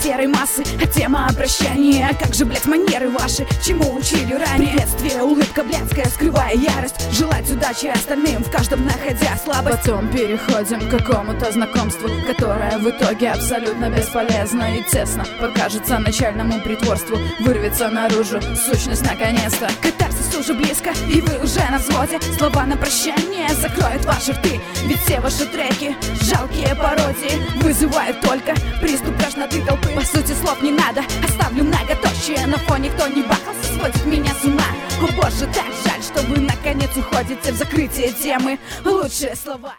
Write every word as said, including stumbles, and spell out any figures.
серой массы. А тема обращения, как же, блять, манеры ваши, чему учили ранее? Приветствие, улыбка блядская, скрывая ярость, желать удачи остальным, в каждом находя слабость. Потом переходим к какому-то знакомству, которое в итоге абсолютно бесполезно и тесно покажется начальному притворству. Вырвется наружу сущность наконец-то. Катарсис уже близко, и вы уже на взводе. Слова на прощание закроют ваши рты, ведь все ваши треки, жалкие пародии, вызывают только приступ тошноты толпы. По сути слов не надо, оставлю многоточие. На фоне кто не бахался, сводит меня с ума. О боже, так жаль, что вы наконец уходите в закрытие темы. Лучшие слова.